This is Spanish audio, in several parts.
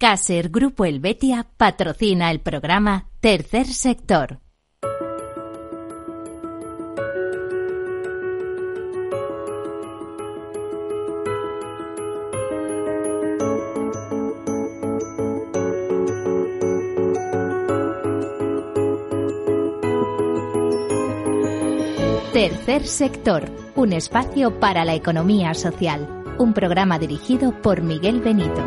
Caser Grupo Helvetia patrocina el programa Tercer Sector. Tercer Sector, un espacio para la economía social. Un programa dirigido por Miguel Benito.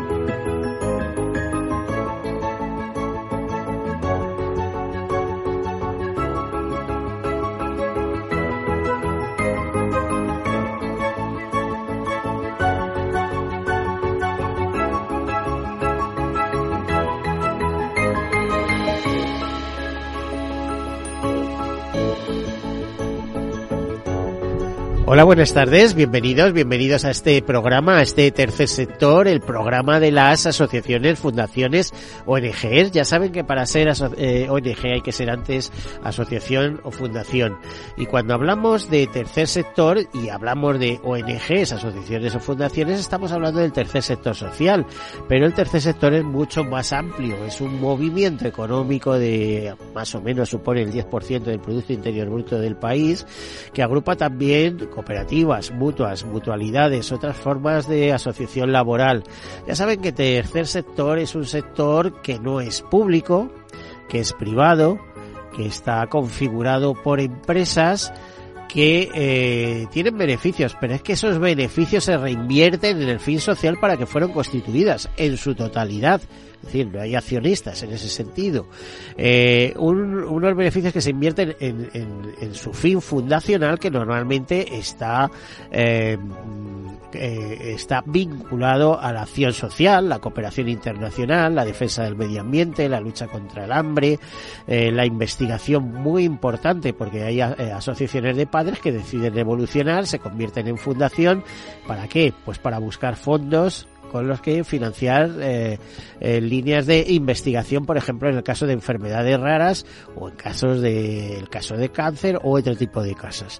Hola, buenas tardes, bienvenidos a este programa, a este Tercer Sector, el programa de las asociaciones, fundaciones, ONGs. Ya saben que para ser ONG hay que ser antes asociación o fundación. Y cuando hablamos de Tercer Sector y hablamos de ONGs, asociaciones o fundaciones, estamos hablando del tercer sector social. Pero el tercer sector es mucho más amplio, es un movimiento económico de más o menos supone el 10% del Producto Interior Bruto del país, que agrupa también cooperativas, mutuas, mutualidades, otras formas de asociación laboral. Ya saben que tercer sector es un sector que no es público, que es privado, que está configurado por empresas que tienen beneficios, pero es que esos beneficios se reinvierten en el fin social para que fueron constituidas en su totalidad. Es decir, no hay accionistas en ese sentido. Unos beneficios que se invierten en su fin fundacional, que normalmente está vinculado a la acción social, la cooperación internacional, la defensa del medio ambiente, la lucha contra el hambre, la investigación, muy importante, porque hay asociaciones de padres que deciden evolucionar, se convierten en fundación. ¿Para qué? Pues para buscar fondos con los que financiar líneas de investigación, por ejemplo, en el caso de enfermedades raras o en el caso de cáncer o otro tipo de casos.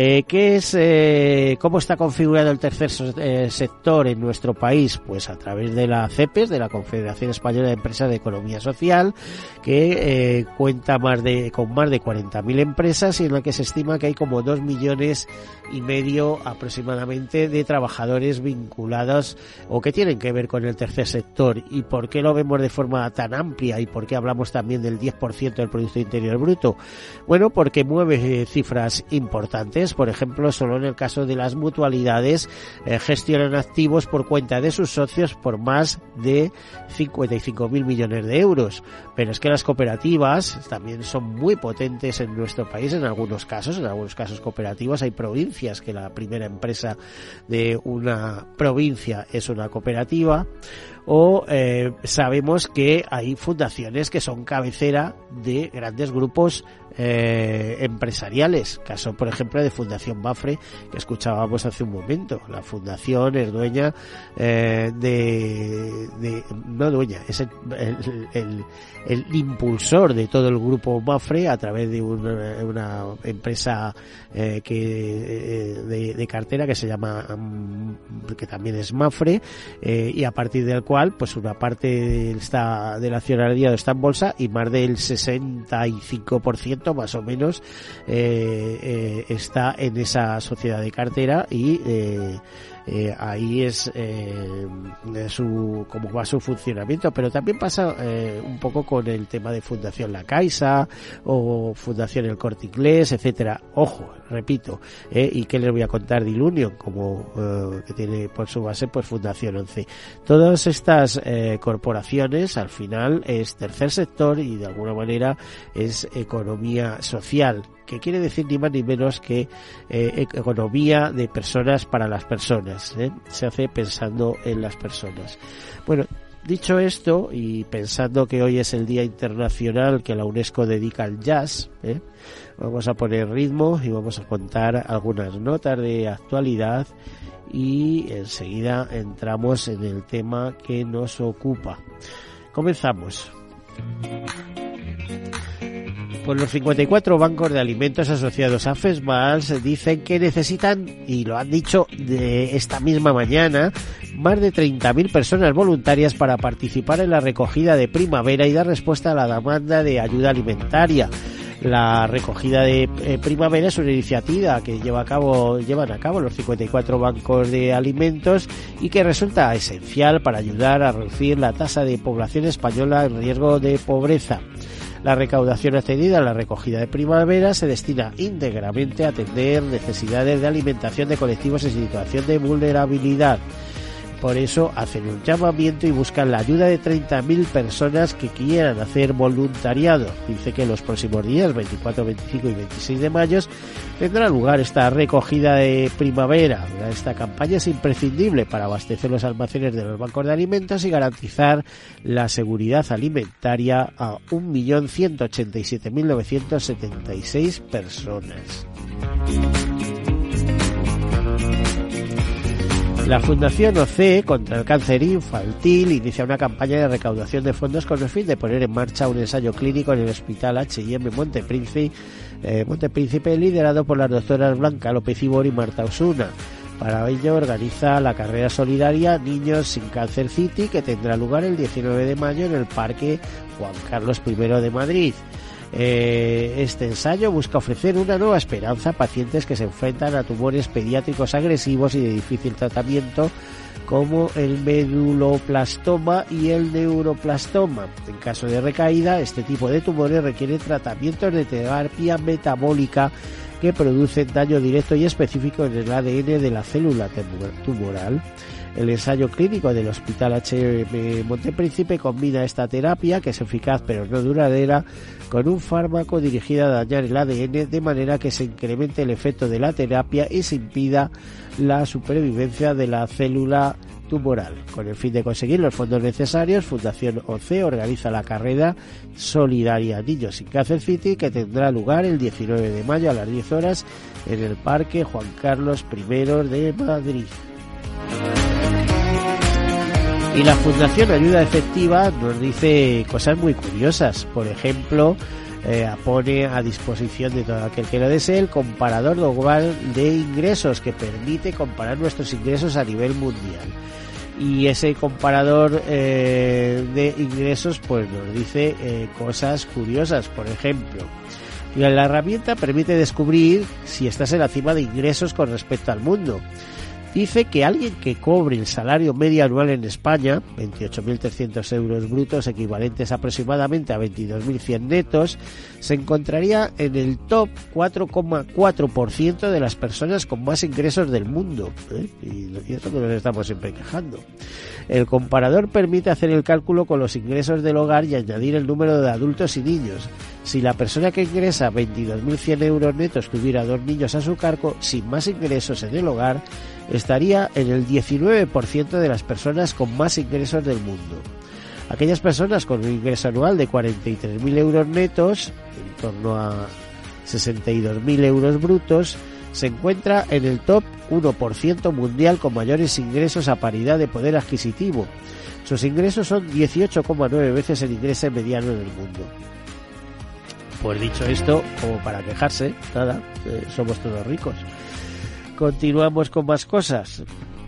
¿Cómo está configurado el tercer sector en nuestro país? Pues a través de la CEPES, de la Confederación Española de Empresas de Economía Social, que cuenta con más de 40.000 empresas y en la que se estima que hay como 2,5 millones aproximadamente de trabajadores vinculados o que tienen que ver con el tercer sector. ¿Y por qué lo vemos de forma tan amplia? ¿Y por qué hablamos también del 10% del Producto Interior Bruto? Bueno, porque mueve cifras importantes. Por ejemplo, solo en el caso de las mutualidades gestionan activos por cuenta de sus socios por más de 55.000 millones de euros. Pero es que las cooperativas también son muy potentes en nuestro país en algunos casos cooperativas. Hay provincias que la primera empresa de una provincia es una cooperativa, o sabemos que hay fundaciones que son cabecera de grandes grupos empresariales, caso por ejemplo de Fundación Mapfre, que escuchábamos hace un momento. La fundación es dueña no dueña, es el impulsor de todo el grupo Mapfre a través de una empresa de cartera que se llama que también es Mapfre, y a partir del cual pues una parte del accionariado está en bolsa y más del 65% más o menos está en esa sociedad de cartera, y ahí es cómo va su funcionamiento. Pero también pasa un poco con el tema de Fundación La Caixa o Fundación El Corte Inglés, etcétera. Ojo, repito, y que les voy a contar de Ilunion, como que tiene por su base pues Fundación 11. Todas estas corporaciones al final es tercer sector y de alguna manera es economía social, que quiere decir ni más ni menos que economía de personas para las personas, se hace pensando en las personas. Bueno, dicho esto, y pensando que hoy es el Día Internacional que la UNESCO dedica al jazz, vamos a poner ritmo y vamos a contar algunas notas de actualidad, y enseguida entramos en el tema que nos ocupa. Comenzamos. Pues los 54 bancos de alimentos asociados a FESMAS dicen que necesitan, y lo han dicho de esta misma mañana, más de 30.000 personas voluntarias para participar en la recogida de primavera y dar respuesta a la demanda de ayuda alimentaria. La recogida de primavera es una iniciativa que llevan a cabo los 54 bancos de alimentos y que resulta esencial para ayudar a reducir la tasa de población española en riesgo de pobreza. La recaudación accedida a la recogida de primavera se destina íntegramente a atender necesidades de alimentación de colectivos en situación de vulnerabilidad. Por eso hacen un llamamiento y buscan la ayuda de 30.000 personas que quieran hacer voluntariado. Dice que en los próximos días, 24, 25 y 26 de mayo, tendrá lugar esta recogida de primavera. Esta campaña es imprescindible para abastecer los almacenes de los bancos de alimentos y garantizar la seguridad alimentaria a 1.187.976 personas. La Fundación OC contra el cáncer infantil inicia una campaña de recaudación de fondos con el fin de poner en marcha un ensayo clínico en el Hospital H&M Montepríncipe, liderado por las doctoras Blanca López Ibor y Marta Osuna. Para ello organiza la carrera solidaria Niños sin Cáncer City, que tendrá lugar el 19 de mayo en el Parque Juan Carlos I de Madrid. Este ensayo busca ofrecer una nueva esperanza a pacientes que se enfrentan a tumores pediátricos agresivos y de difícil tratamiento, como el meduloblastoma y el neuroblastoma. En caso de recaída, este tipo de tumores requieren tratamientos de terapia metabólica que producen daño directo y específico en el ADN de la célula tumoral. El ensayo clínico del Hospital H&M Montepríncipe combina esta terapia, que es eficaz pero no duradera, con un fármaco dirigido a dañar el ADN de manera que se incremente el efecto de la terapia y se impida la supervivencia de la célula tumoral. Con el fin de conseguir los fondos necesarios, Fundación OC organiza la carrera solidaria Niños sin Cáncer City, que tendrá lugar el 19 de mayo a las 10 horas en el Parque Juan Carlos I de Madrid. Y la Fundación Ayuda Efectiva nos dice cosas muy curiosas. Por ejemplo, pone a disposición de todo aquel que lo desee el comparador global de ingresos, que permite comparar nuestros ingresos a nivel mundial. Y ese comparador de ingresos pues nos dice cosas curiosas. Por ejemplo, la herramienta permite descubrir si estás en la cima de ingresos con respecto al mundo. Dice que alguien que cobre el salario medio anual en España, 28.300 euros brutos, equivalentes aproximadamente a 22.100 netos, se encontraría en el top 4,4% de las personas con más ingresos del mundo. Y eso que nos estamos siempre quejando. El comparador permite hacer el cálculo con los ingresos del hogar y añadir el número de adultos y niños. Si la persona que ingresa 22.100 euros netos tuviera 2 niños a su cargo, sin más ingresos en el hogar, estaría en el 19% de las personas con más ingresos del mundo. Aquellas personas con un ingreso anual de 43.000 euros netos, en torno a 62.000 euros brutos, se encuentra en el top 1% mundial con mayores ingresos a paridad de poder adquisitivo. Sus ingresos son 18,9 veces el ingreso mediano en el mundo. Pues dicho esto, como para quejarse, nada, somos todos ricos. Continuamos con más cosas.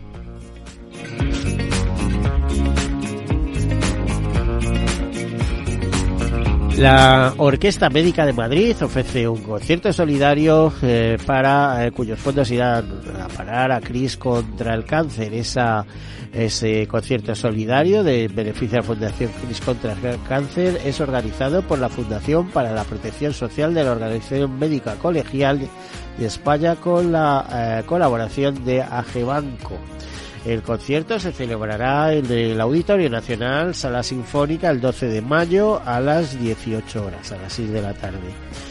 La Orquesta Médica de Madrid ofrece un concierto solidario para cuyos fondos irán a parar a CRIS contra el cáncer. Ese concierto solidario de beneficio a la Fundación CRIS contra el cáncer es organizado por la Fundación para la Protección Social de la Organización Médica Colegial de España con la colaboración de AGEBanco. El concierto se celebrará en el Auditorio Nacional, Sala Sinfónica, el 12 de mayo a las 18 horas, a las 6 de la tarde.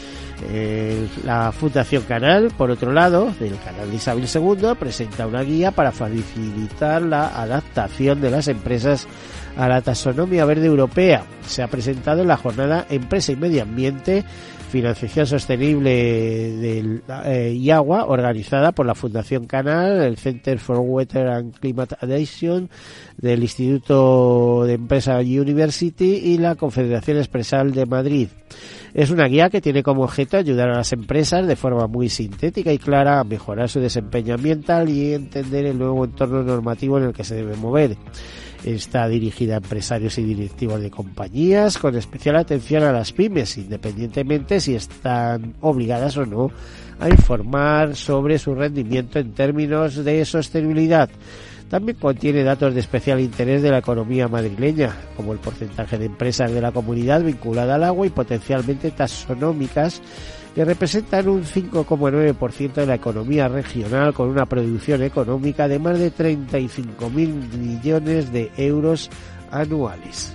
La Fundación Canal, por otro lado, del Canal de Isabel II, presenta una guía para facilitar la adaptación de las empresas a la taxonomía verde europea. Se ha presentado en la jornada Empresa y Medio Ambiente, Financiación Sostenible y Agua, organizada por la Fundación Canal, el Center for Water and Climate Adaptation del Instituto de Empresa University y la Confederación Expresal de Madrid. Es una guía que tiene como objeto ayudar a las empresas de forma muy sintética y clara a mejorar su desempeño ambiental y entender el nuevo entorno normativo en el que se debe mover. Está dirigida a empresarios y directivos de compañías, con especial atención a las pymes, independientemente si están obligadas o no a informar sobre su rendimiento en términos de sostenibilidad. También contiene datos de especial interés de la economía madrileña, como el porcentaje de empresas de la comunidad vinculada al agua y potencialmente taxonómicas, que representan un 5,9% de la economía regional, con una producción económica de más de 35.000 millones de euros anuales.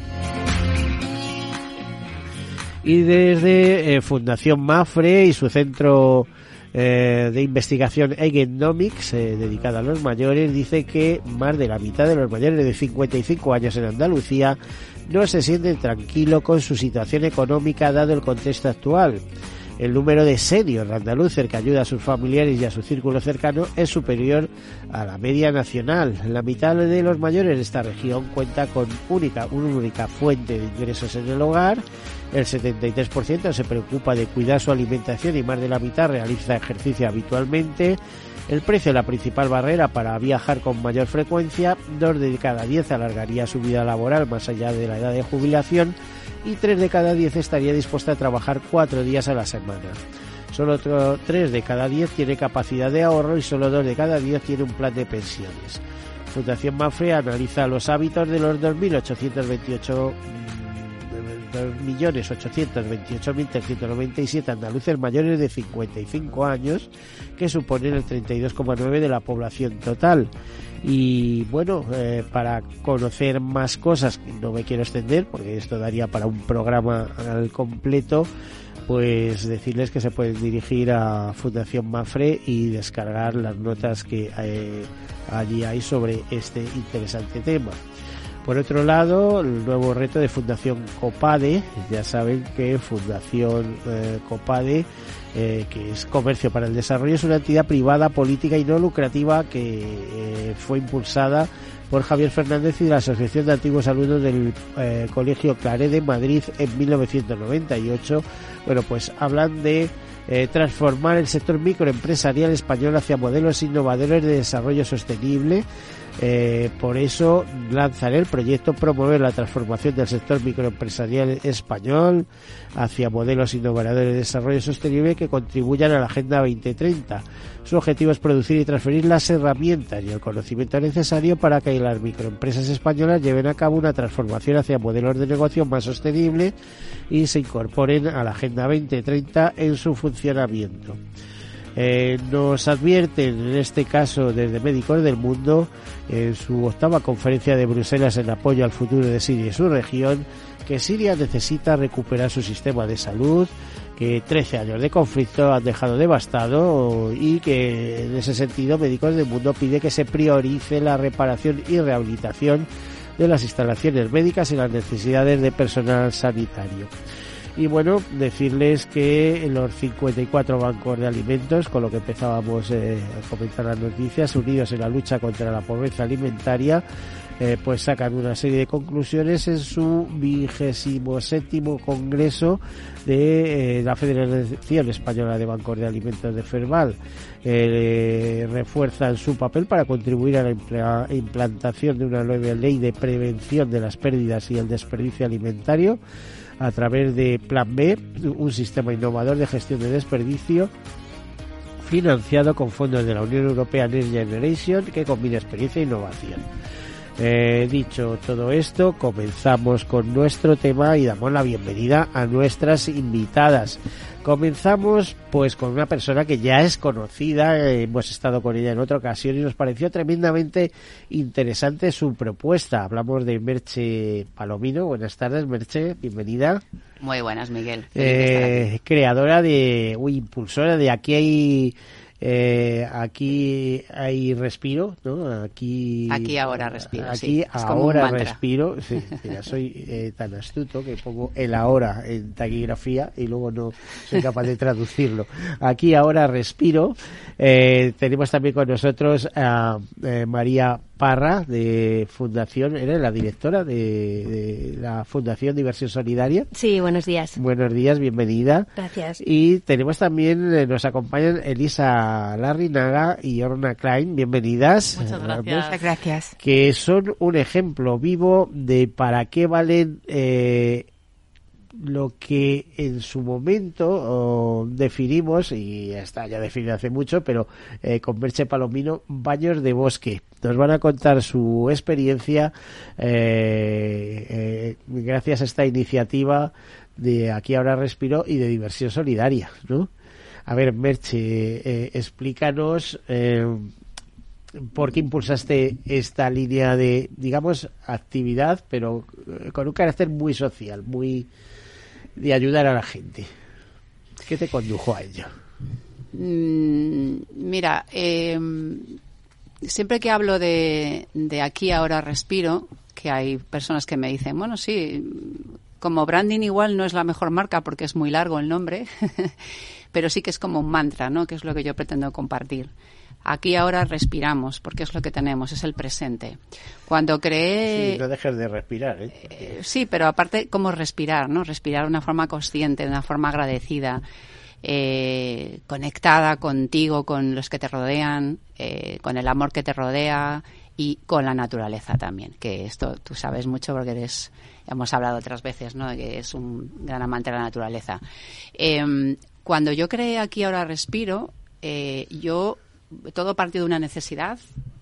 Y desde Fundación Mapfre y su centro de investigación Egenomics, dedicada a los mayores, dice que más de la mitad de los mayores de 55 años en Andalucía no se sienten tranquilos con su situación económica dado el contexto actual. El número de seniors andaluces que ayuda a sus familiares y a su círculo cercano es superior a la media nacional. La mitad de los mayores de esta región cuenta con una única fuente de ingresos en el hogar. El 73% se preocupa de cuidar su alimentación y más de la mitad realiza ejercicio habitualmente. El precio es la principal barrera para viajar con mayor frecuencia. 2 de cada 10 alargaría su vida laboral más allá de la edad de jubilación y 3 de cada 10 estaría dispuesta a trabajar 4 días a la semana. Solo 3 de cada 10 tiene capacidad de ahorro y solo 2 de cada 10 tiene un plan de pensiones. Fundación Mapfre analiza los hábitos de los 2.828.397 andaluces mayores de 55 años, que suponen el 32,9% de la población total. Y bueno, para conocer más cosas, no me quiero extender porque esto daría para un programa al completo, pues decirles que se pueden dirigir a Fundación Mapfre y descargar las notas que allí hay sobre este interesante tema. Por otro lado, el nuevo reto de Fundación Copade. Ya saben que Fundación Copade, que es Comercio para el Desarrollo, es una entidad privada, política y no lucrativa que fue impulsada por Javier Fernández y la Asociación de Antiguos Alumnos del Colegio Claret de Madrid en 1998. Bueno, pues hablan de transformar el sector microempresarial español hacia modelos innovadores de desarrollo sostenible. Por eso lanzan el proyecto Promover la transformación del sector microempresarial español hacia modelos innovadores de desarrollo sostenible que contribuyan a la Agenda 2030. Su objetivo es producir y transferir las herramientas y el conocimiento necesario para que las microempresas españolas lleven a cabo una transformación hacia modelos de negocio más sostenible y se incorporen a la Agenda 2030 en su funcionamiento. Nos advierten, en este caso desde Médicos del Mundo, en su 8ª conferencia de Bruselas en apoyo al futuro de Siria y su región, que Siria necesita recuperar su sistema de salud, que 13 años de conflicto han dejado devastado y que en ese sentido Médicos del Mundo pide que se priorice la reparación y rehabilitación de las instalaciones médicas y las necesidades de personal sanitario. Y bueno, decirles que los 54 bancos de alimentos, con lo que empezábamos a comentar las noticias, unidos en la lucha contra la pobreza alimentaria, pues sacan una serie de conclusiones en su 27º congreso de la Federación Española de Bancos de Alimentos de FERBAL. Refuerzan su papel para contribuir a la implantación de una nueva ley de prevención de las pérdidas y el desperdicio alimentario a través de Plan B, un sistema innovador de gestión de desperdicio financiado con fondos de la Unión Europea Next Generation que combina experiencia e innovación. Dicho todo esto, comenzamos con nuestro tema y damos la bienvenida a nuestras invitadas. Comenzamos pues con una persona que ya es conocida, hemos estado con ella en otra ocasión y nos pareció tremendamente interesante su propuesta. Hablamos de Merche Palomino. Buenas tardes, Merche, bienvenida. Muy buenas, Miguel. Creadora de, impulsora de Aquí hay respiro, ¿no? Aquí ahora respiro. Aquí sí, ahora respiro. Sí, mira, soy tan astuto que pongo el ahora en taquigrafía y luego no soy capaz de traducirlo. Aquí ahora respiro. Tenemos también con nosotros a María Parra de Fundación, eres la directora de la Fundación Diversión Solidaria. Sí, buenos días. Buenos días, bienvenida. Gracias. Y tenemos también, nos acompañan Elisa Larrinaga y Orna Klein, bienvenidas. Muchas gracias. Muchas gracias. Que son un ejemplo vivo de para qué valen lo que en su momento definimos, y está ya definido hace mucho, pero con Merche Palomino, baños de bosque. Nos van a contar su experiencia gracias a esta iniciativa de Aquí Ahora Respiro y de Diversión Solidaria, ¿no? A ver, Merche, explícanos por qué impulsaste esta línea de, digamos, actividad, pero con un carácter muy social, muy de ayudar a la gente. ¿Qué te condujo a ello? Mira, siempre que hablo de Aquí Ahora Respiro, que hay personas que me dicen, bueno, sí, como branding igual no es la mejor marca porque es muy largo el nombre, pero sí que es como un mantra, ¿no? Que es lo que yo pretendo compartir. Aquí ahora respiramos, porque es lo que tenemos, es el presente. Cuando creé... Sí, no dejes de respirar, ¿eh? Sí, pero aparte, ¿cómo respirar, no? Respirar de una forma consciente, de una forma agradecida, conectada contigo, con los que te rodean, con el amor que te rodea y con la naturaleza también, que esto tú sabes mucho porque hemos hablado otras veces, ¿no? De que es un gran amante de la naturaleza. Cuando yo creé Aquí Ahora Respiro, todo partió de una necesidad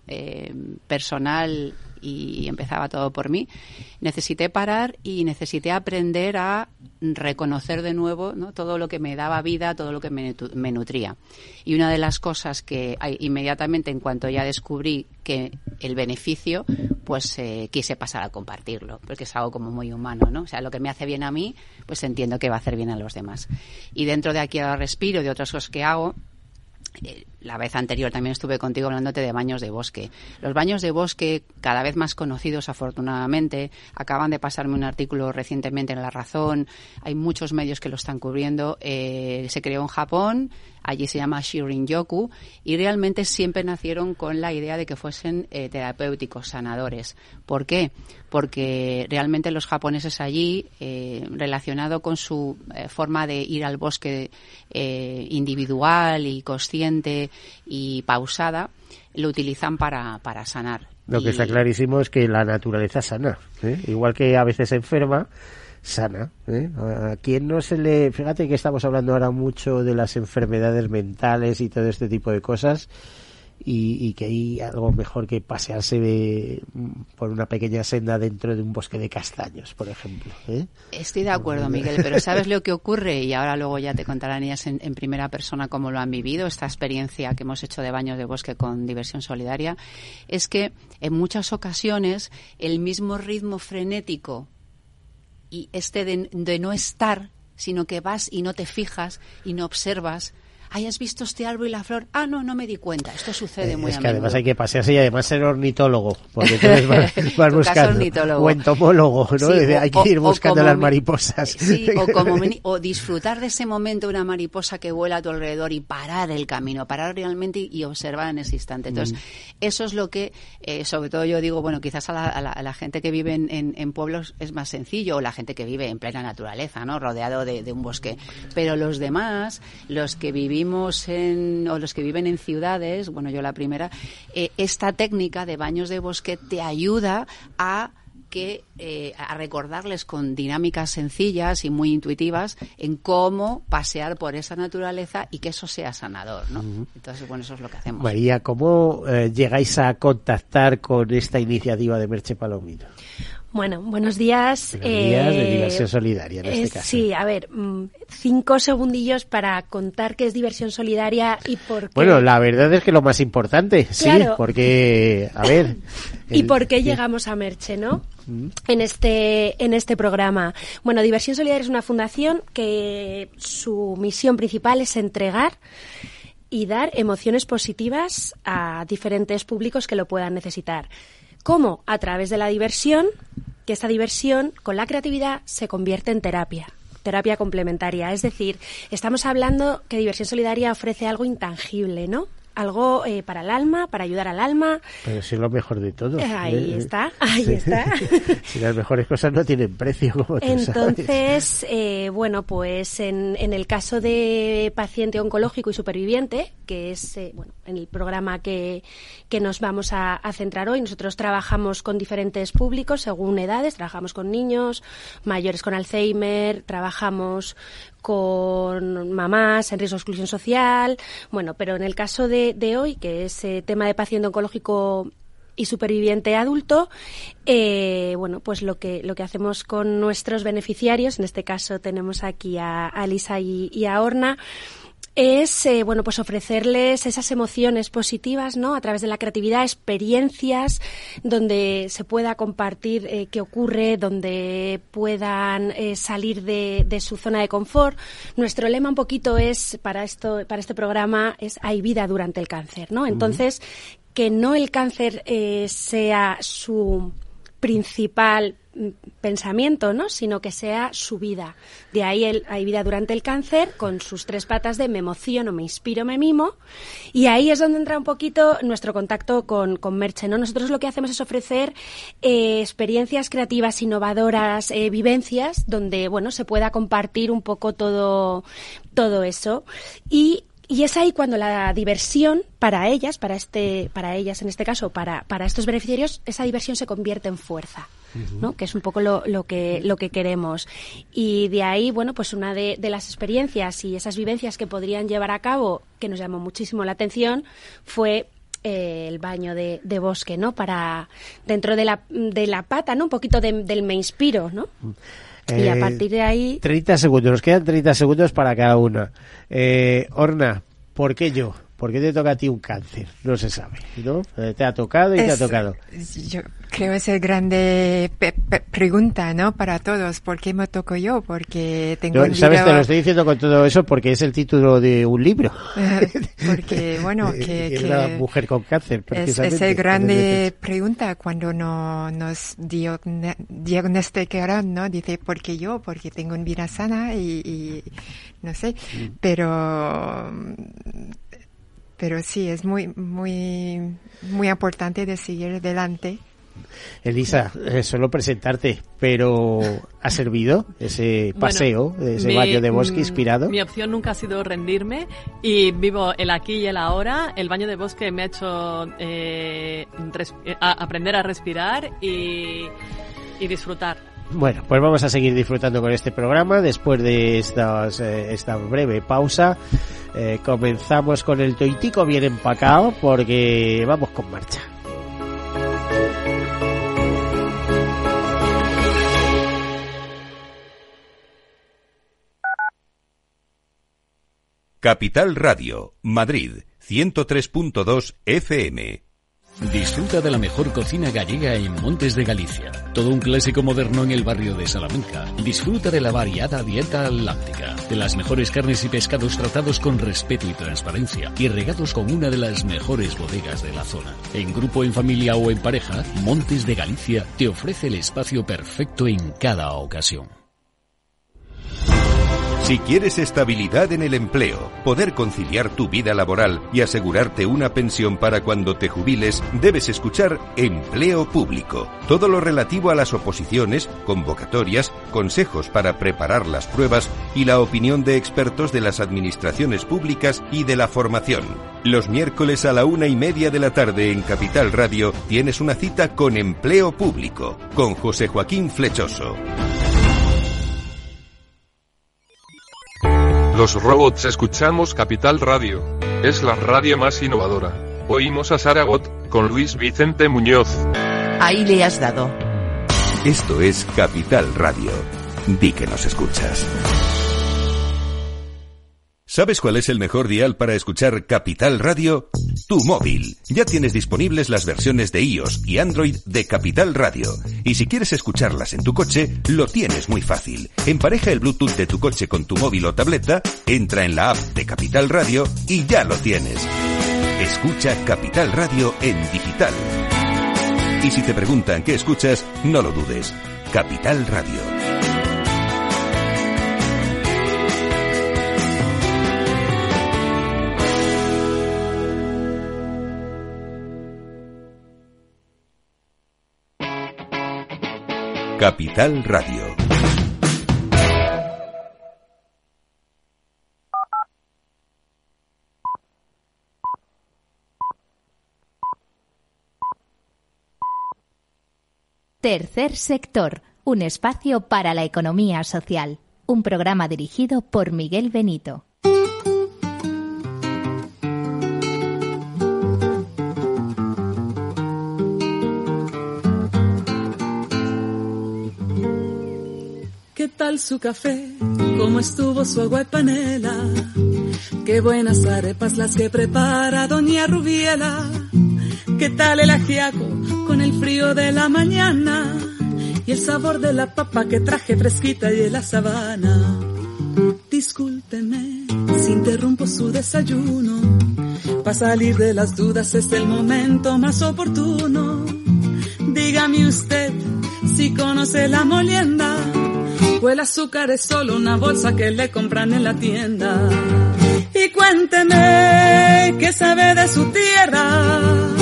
personal y empezaba todo por mí. Necesité parar y necesité aprender a reconocer de nuevo, ¿no? Todo lo que me daba vida, todo lo que me nutría. Y una de las cosas que inmediatamente, en cuanto ya descubrí que el beneficio, pues quise pasar a compartirlo, porque es algo como muy humano, ¿no? O sea, lo que me hace bien a mí, pues entiendo que va a hacer bien a los demás. Y dentro de Aquí Ahora Respiro y de otras cosas que hago, la vez anterior también estuve contigo hablándote de baños de bosque. Los baños de bosque, cada vez más conocidos afortunadamente, acaban de pasarme un artículo recientemente en La Razón, hay muchos medios que lo están cubriendo, se creó en Japón, allí se llama Shirin-yoku, y realmente siempre nacieron con la idea de que fuesen terapéuticos, sanadores. ¿Por qué? Porque realmente los japoneses allí, relacionado con su forma de ir al bosque individual y consciente y pausada, lo utilizan para sanar. Lo que está clarísimo es que la naturaleza sana, ¿eh? Igual que a veces enferma, sana, ¿eh? A quien no se le... Fíjate que estamos hablando ahora mucho de las enfermedades mentales y todo este tipo de cosas, y que hay algo mejor que pasearse por una pequeña senda dentro de un bosque de castaños, por ejemplo, ¿eh? Estoy de acuerdo, Miguel, pero ¿sabes lo que ocurre? Y ahora luego ya te contarán ellas en primera persona cómo lo han vivido, esta experiencia que hemos hecho de baños de bosque con Diversión Solidaria, es que en muchas ocasiones el mismo ritmo frenético y de no estar, sino que vas y no te fijas y no observas. Ay, ¿has visto este árbol y la flor? Ah, no me di cuenta. Esto sucede muy a menudo. Es que además hay que pasearse y además ser ornitólogo, porque entonces vas buscando, o entomólogo, ¿no? Sí, hay que ir buscando las mariposas. Sí, o disfrutar de ese momento, una mariposa que vuela a tu alrededor y parar el camino, parar realmente y observar en ese instante. Entonces, eso es lo que, sobre todo yo digo, bueno, quizás a la gente que vive en pueblos es más sencillo, o la gente que vive en plena naturaleza, ¿no? Rodeado de un bosque. Pero los demás, los que vivimos o los que viven en ciudades, bueno, yo la primera, esta técnica de baños de bosque te ayuda a recordarles con dinámicas sencillas y muy intuitivas en cómo pasear por esa naturaleza y que eso sea sanador, ¿no? Entonces, bueno, eso es lo que hacemos. María, ¿cómo llegáis a contactar con esta iniciativa de Merche Palomino? Bueno, buenos días. Buenos días, de Diversión Solidaria en este caso. Sí, a ver, 5 segundillos para contar qué es Diversión Solidaria y por qué... Bueno, la verdad es que lo más importante, claro. Sí, porque, a ver... ¿Y por qué llegamos a Merche, no? En este programa. Bueno, Diversión Solidaria es una fundación que su misión principal es entregar y dar emociones positivas a diferentes públicos que lo puedan necesitar. ¿Cómo? A través de la diversión, que esta diversión con la creatividad se convierte en terapia complementaria. Es decir, estamos hablando que Diversión Solidaria ofrece algo intangible, ¿no? algo para el alma, para ayudar al alma. Pero sí, lo mejor de todo. Ahí está. Si las mejores cosas no tienen precio, como tú Entonces, sabes. Bueno, pues en el caso de paciente oncológico y superviviente, que es en el programa que nos vamos a centrar hoy, nosotros trabajamos con diferentes públicos según edades, trabajamos con niños, mayores con Alzheimer, trabajamos con mamás en riesgo de exclusión social, pero en el caso de hoy, que es tema de paciente oncológico y superviviente adulto, pues lo que hacemos con nuestros beneficiarios, en este caso tenemos aquí a Elisa y a Orna, es pues ofrecerles esas emociones positivas, ¿no? A través de la creatividad, experiencias donde se pueda compartir qué ocurre, donde puedan salir de su zona de confort. Nuestro lema un poquito es para este programa es hay vida durante el cáncer, ¿no? Entonces, que no el cáncer sea su principal pensamiento, ¿no? Sino que sea su vida. De ahí hay vida durante el cáncer con sus 3 patas de me emociono, me inspiro, me mimo. Y ahí es donde entra un poquito nuestro contacto con Merche, ¿no? Nosotros lo que hacemos es ofrecer experiencias creativas, innovadoras, vivencias donde, se pueda compartir un poco todo eso. Y es ahí cuando la diversión para ellas en este caso, para estos beneficiarios, esa diversión se convierte en fuerza, ¿no? Que es un poco lo que queremos. Y de ahí, pues una de las experiencias y esas vivencias que podrían llevar a cabo, que nos llamó muchísimo la atención, fue el baño de bosque, ¿no? Para dentro de la pata, ¿no? Un poquito del me inspiro, ¿no? Y a partir de ahí... 30 segundos, nos quedan 30 segundos para cada una. Orna, ¿por qué yo? ¿Por qué te toca a ti un cáncer? No se sabe, ¿no? Te ha tocado y te ha tocado. Yo creo que es una grande pregunta, ¿no? Para todos. ¿Por qué me toco yo? Porque tengo un ¿sabes? libro... Te lo estoy diciendo con todo eso porque es el título de un libro. Porque, que una mujer con cáncer, precisamente. Es una grande pregunta cuando nos diagnosticaron, ¿no? Dice, ¿por qué yo? Porque tengo una vida sana y no sé. Pero sí, es muy, muy, muy importante de seguir adelante. Elisa, solo presentarte, pero ¿ha servido ese paseo, ese baño de bosque inspirado? Mi opción nunca ha sido rendirme y vivo el aquí y el ahora. El baño de bosque me ha hecho aprender a respirar y disfrutar. Bueno, pues vamos a seguir disfrutando con este programa después de esta breve pausa. Comenzamos con el toitico bien empacado porque vamos con marcha. Capital Radio, Madrid, 103.2 FM. Disfruta de la mejor cocina gallega en Montes de Galicia. Todo un clásico moderno en el barrio de Salamanca. Disfruta de la variada dieta atlántica, de las mejores carnes y pescados tratados con respeto y transparencia y regados con una de las mejores bodegas de la zona. En grupo, en familia o en pareja, Montes de Galicia te ofrece el espacio perfecto en cada ocasión. Si quieres estabilidad en el empleo, poder conciliar tu vida laboral y asegurarte una pensión para cuando te jubiles, debes escuchar Empleo Público. Todo lo relativo a las oposiciones, convocatorias, consejos para preparar las pruebas y la opinión de expertos de las administraciones públicas y de la formación. Los miércoles a la 1:30 de la tarde en Capital Radio tienes una cita con Empleo Público, con José Joaquín Flechoso. Los robots escuchamos Capital Radio. Es la radio más innovadora. Oímos a Saragot, con Luis Vicente Muñoz. Ahí le has dado. Esto es Capital Radio. Di que nos escuchas. ¿Sabes cuál es el mejor dial para escuchar Capital Radio? Tu móvil. Ya tienes disponibles las versiones de iOS y Android de Capital Radio. Y si quieres escucharlas en tu coche, lo tienes muy fácil. Empareja el Bluetooth de tu coche con tu móvil o tableta, entra en la app de Capital Radio y ya lo tienes. Escucha Capital Radio en digital. Y si te preguntan qué escuchas, no lo dudes. Capital Radio. Capital Radio. Tercer sector, un espacio para la economía social. Un programa dirigido por Miguel Benito. ¿Qué tal su café? ¿Cómo estuvo su agua y panela? Qué buenas arepas las que prepara doña Rubiela. ¿Qué tal el ajiaco con el frío de la mañana? Y el sabor de la papa que traje fresquita y de la sabana. Discúlpeme si interrumpo su desayuno. Para salir de las dudas es el momento más oportuno. Dígame usted si conoce la molienda o el azúcar es solo una bolsa que le compran en la tienda. Y cuénteme qué sabe de su tierra.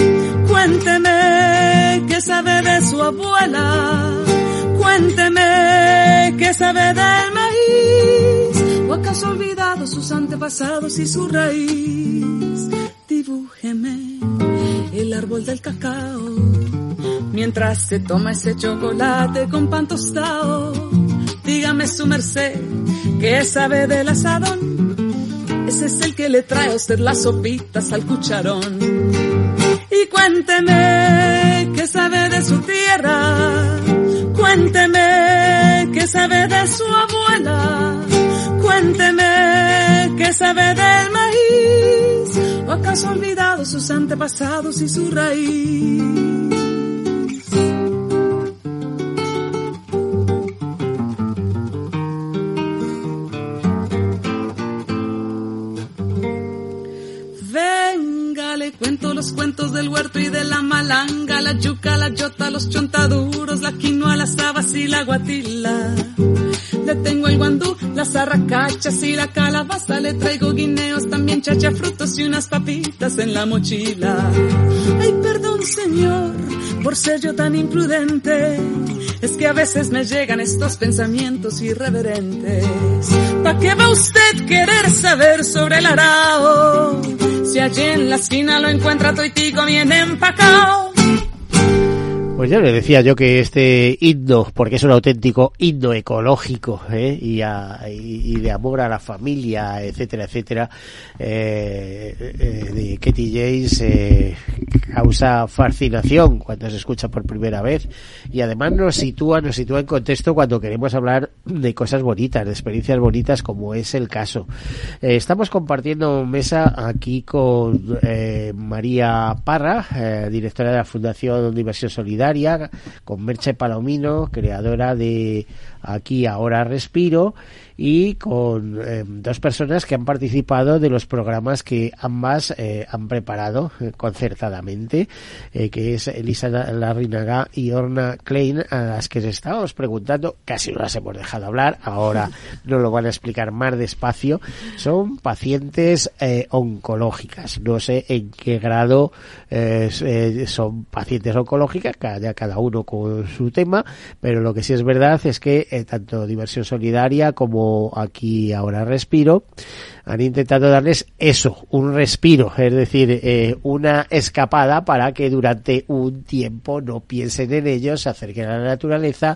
Cuénteme qué sabe de su abuela. Cuénteme qué sabe del maíz. ¿O acaso ha olvidado sus antepasados y su raíz? Dibújeme el árbol del cacao mientras se toma ese chocolate con pan tostado. Dígame su merced qué sabe del asadón. Ese es el que le trae a usted las sopitas al cucharón. Y cuénteme qué sabe de su tierra. Cuénteme qué sabe de su abuela. Cuénteme qué sabe del maíz. ¿O acaso ha olvidado sus antepasados y su raíz? Cuento los cuentos del huerto y de la malanga, la yuca, la yota, los chontaduros, la quinoa, las habas y la guatila. Le tengo el guandú, las arracachas y la calabaza, le traigo guineos, también chachafrutos y unas papitas en la mochila. Ay, perdón señor, por ser yo tan imprudente, es que a veces me llegan estos pensamientos irreverentes. ¿Pa' qué va usted querer saber sobre el arao? Si allí en la esquina lo encuentra toitico bien empacao. Pues ya le decía yo que este himno, porque es un auténtico himno ecológico, y de amor a la familia, etcétera, etcétera, de Katy James, causa fascinación cuando se escucha por primera vez y además nos sitúa en contexto cuando queremos hablar de cosas bonitas, de experiencias bonitas como es el caso. Estamos compartiendo mesa aquí con María Parra, directora de la Fundación Diversión Solidaria, con Merche Palomino, creadora de Aquí Ahora Respiro, y con dos personas que han participado de los programas que ambas han preparado concertadamente, que es Elisa Larrinaga y Orna Klein, a las que les estábamos preguntando, casi no las hemos dejado hablar, ahora nos lo van a explicar más despacio. Son pacientes oncológicas, no sé en qué grado son pacientes oncológicas, cada uno con su tema, pero lo que sí es verdad es que tanto Diversión Solidaria como Aquí Ahora Respiro han intentado darles eso, un respiro, es decir, una escapada para que durante un tiempo no piensen en ellos, se acerquen a la naturaleza,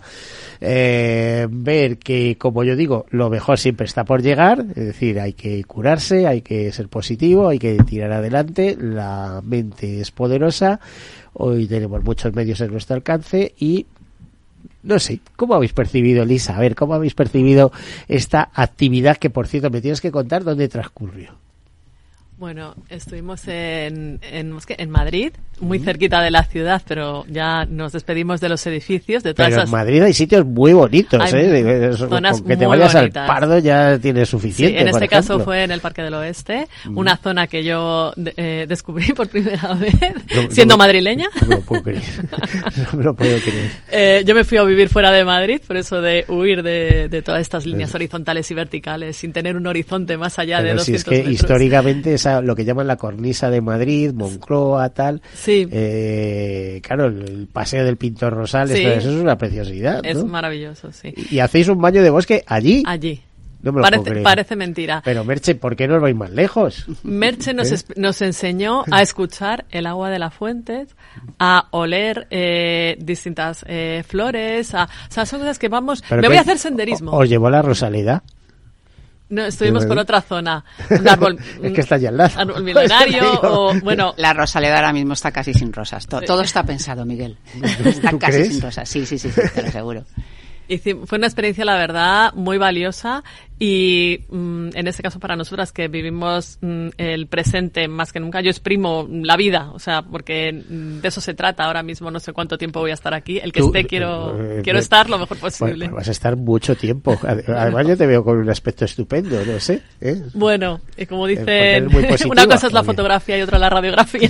ver que, como yo digo, lo mejor siempre está por llegar, es decir, hay que curarse, hay que ser positivo, hay que tirar adelante, la mente es poderosa, hoy tenemos muchos medios en nuestro alcance y no sé, ¿cómo habéis percibido, Elisa? A ver, ¿cómo habéis percibido esta actividad que, por cierto, me tienes que contar dónde transcurrió? Bueno, estuvimos en Madrid, muy cerquita de la ciudad, pero ya nos despedimos de los edificios, de todas Pero en Madrid hay sitios muy bonitos, zonas con que te muy vayas bonitas. Al Pardo ya tienes suficiente. Sí, en este caso ejemplo. fue en el Parque del Oeste, una zona que yo descubrí por primera vez, madrileña. No me lo puedo creer. No me lo puedo creer. Yo me fui a vivir fuera de Madrid, por eso de huir de todas estas líneas horizontales y verticales, sin tener un horizonte más allá de 200 si es que metros. históricamente cornisa, lo que llaman la cornisa de Madrid, Moncloa, tal. Sí. Claro, el paseo del Pintor Rosales, Sí. Eso es una preciosidad, ¿no? Es maravilloso, sí. ¿Y hacéis un baño de bosque allí? Allí. No me lo puedo creer. Parece mentira. Pero Merche, ¿por qué no os vais más lejos? Merche nos enseñó a escuchar el agua de las fuentes, a oler distintas flores, o sea, son cosas que vamos... Me voy a hacer senderismo. ¿Os llevó la Rosaleda? No, estuvimos por otra zona. Un árbol... Es que está allá al lado. Árbol milenario o... Bueno... La Rosaleda ahora mismo está casi sin rosas. Todo está pensado, Miguel. Está ¿Tú casi crees? sin rosas. Sí, te lo aseguro. Fue una experiencia, la verdad, muy valiosa y en este caso para nosotras que vivimos el presente más que nunca, yo exprimo la vida, o sea, porque de eso se trata ahora mismo, no sé cuánto tiempo voy a estar aquí, el que esté quiero estar lo mejor posible. Pues vas a estar mucho tiempo, además yo te veo con un aspecto estupendo, no sé. Bueno, y como dicen, positiva, una cosa es la fotografía y otra la radiografía.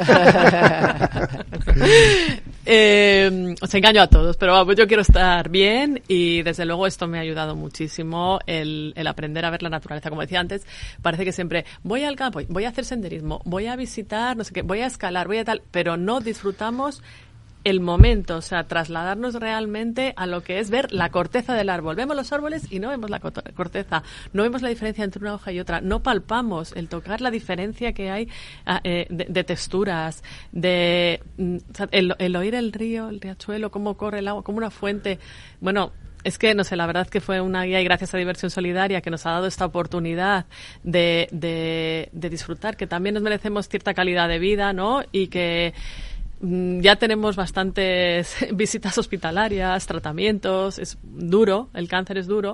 Os engaño a todos, pero vamos, yo quiero estar bien y desde luego esto me ha ayudado muchísimo el aprender a ver la naturaleza. Como decía antes, parece que siempre voy al campo, voy a hacer senderismo, voy a visitar, no sé qué, voy a escalar, voy a tal, pero no disfrutamos el momento, o sea, trasladarnos realmente a lo que es ver la corteza del árbol. Vemos los árboles y no vemos la corteza, no vemos la diferencia entre una hoja y otra, no palpamos el tocar la diferencia que hay de texturas, o sea, el oír el río, el riachuelo, cómo corre el agua, como una fuente. Bueno, es que, no sé, la verdad que fue una guía y gracias a Diversión Solidaria que nos ha dado esta oportunidad de disfrutar, que también nos merecemos cierta calidad de vida, ¿no? Y que ya tenemos bastantes visitas hospitalarias, tratamientos, es duro, el cáncer es duro,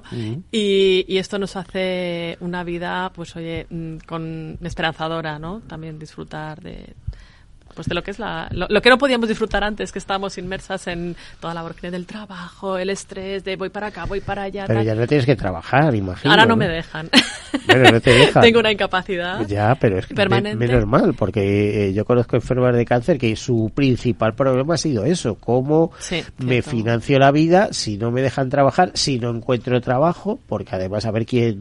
y esto nos hace una vida, pues oye, con esperanzadora, ¿no? También disfrutar de lo que es lo que no podíamos disfrutar antes, que estábamos inmersas en toda la burocracia del trabajo, el estrés de voy para acá, voy para allá. Pero ya no tienes que trabajar, imagino. Ahora no me dejan. Bueno, no te dejan. Tengo una incapacidad. Ya, pero es que menos mal, porque yo conozco enfermas de cáncer que su principal problema ha sido eso, cómo me financio la vida si no me dejan trabajar, si no encuentro trabajo, porque además a ver qué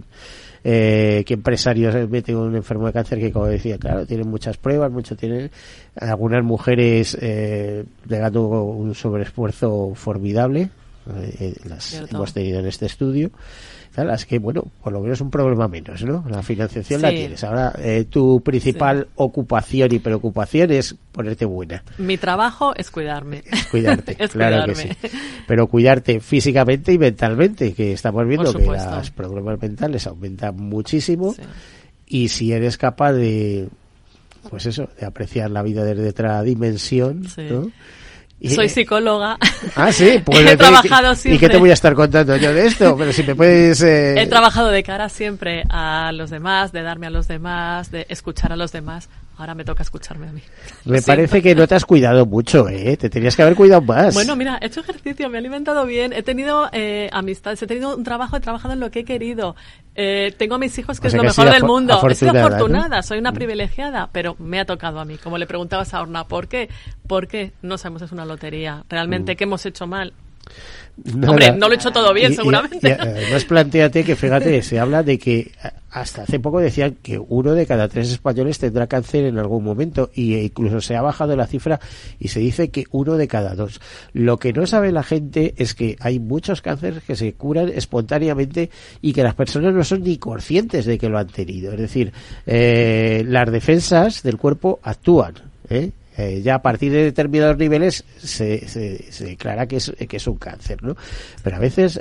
empresario se mete con un enfermo de cáncer que, como decía, claro, tienen muchas pruebas, tienen algunas mujeres legando un sobreesfuerzo formidable, las hemos tenido en este estudio. Las que, bueno, por lo menos un problema menos, ¿no? La financiación la tienes. Ahora, tu principal ocupación y preocupación es ponerte buena. Mi trabajo es cuidarme. Cuidarte, es claro cuidarme. Que sí. Pero cuidarte físicamente y mentalmente, que estamos viendo que supuesto. los problemas mentales aumentan muchísimo. Sí. Y si eres capaz de, pues eso, de apreciar la vida desde otra dimensión, ¿no? Soy psicóloga. Ah, sí, pues he trabajado siempre. ¿Y qué te voy a estar contando yo de esto? Pero si me puedes... He trabajado de cara siempre a los demás, de darme a los demás, de escuchar a los demás. Ahora me toca escucharme a mí. Me parece que no te has cuidado mucho, ¿eh? Te tenías que haber cuidado más. Bueno, mira, he hecho ejercicio, me he alimentado bien, he tenido amistades, he tenido un trabajo, he trabajado en lo que he querido. Tengo a mis hijos, que es lo mejor del mundo. He sido afortunada, ¿no? Soy una privilegiada, pero me ha tocado a mí. Como le preguntabas a Orna, ¿por qué? ¿Por qué? No sabemos, es una lotería. Realmente, ¿qué hemos hecho mal? Nada. Hombre, no lo he hecho todo bien, seguramente. Además, plantéate que, fíjate, se habla de que hasta hace poco decían que 1 de cada 3 españoles tendrá cáncer en algún momento, y incluso se ha bajado la cifra y se dice que 1 de cada 2. Lo que no sabe la gente es que hay muchos cánceres que se curan espontáneamente y que las personas no son ni conscientes de que lo han tenido. Es decir, las defensas del cuerpo actúan, ya a partir de determinados niveles se declara que es un cáncer, ¿no? Pero a veces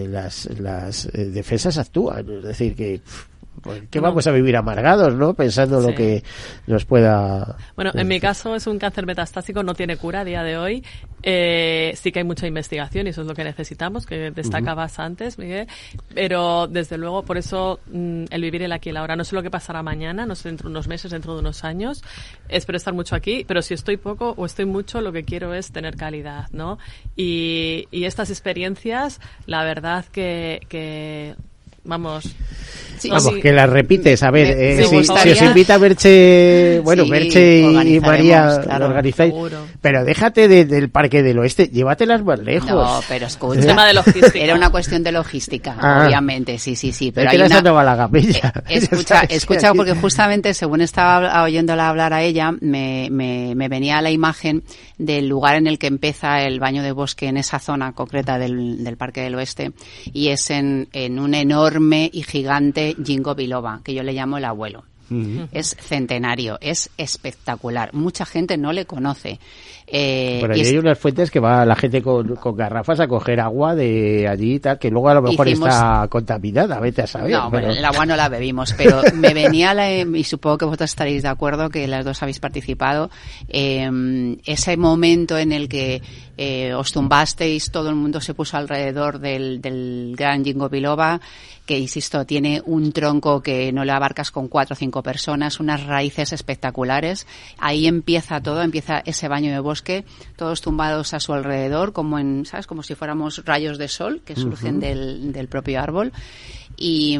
las defensas actúan, es decir, que vamos a vivir amargados, ¿no? Pensando lo que nos pueda... Bueno, en mi caso es un cáncer metastásico, no tiene cura a día de hoy. Sí que hay mucha investigación y eso es lo que necesitamos, que destacabas antes, Miguel. Pero desde luego, por eso el vivir el aquí y el ahora, no sé lo que pasará mañana, no sé, dentro de unos meses, dentro de unos años. Espero estar mucho aquí, pero si estoy poco o estoy mucho, lo que quiero es tener calidad, ¿no? Y estas experiencias, la verdad que vamos... Sí, vamos, sí. que las repites, a ver, Me gustaría... si os invita Merche, bueno, Sí, Merche y María, claro, lo organizáis, seguro. pero déjate del Parque del Oeste, llévatelas más lejos. No, pero escucha, tema de logística. Era una cuestión de logística, obviamente, sí, pero hay hay una... a la Capella. Escucha, porque justamente según estaba oyéndola hablar a ella, me venía la imagen del lugar en el que empieza el baño de bosque en esa zona concreta del Parque del Oeste, y es en un enorme y gigante Ginkgo biloba, que yo le llamo el abuelo. Es centenario, es espectacular. Mucha gente no le conoce. Pero hay unas fuentes que va la gente con garrafas a coger agua de allí y tal, que luego a lo mejor está contaminada, vete a saber. No, bueno, el agua no la bebimos, pero me venía, y supongo que vosotros estaréis de acuerdo, que las dos habéis participado, ese momento en el que os tumbasteis, todo el mundo se puso alrededor del gran Ginkgo biloba, que, insisto, tiene un tronco que no le abarcas con 4 o 5 personas, unas raíces espectaculares. Ahí empieza todo, empieza ese baño de bosque, todos tumbados a su alrededor, como ¿sabes? Como si fuéramos rayos de sol que surgen del propio árbol. Y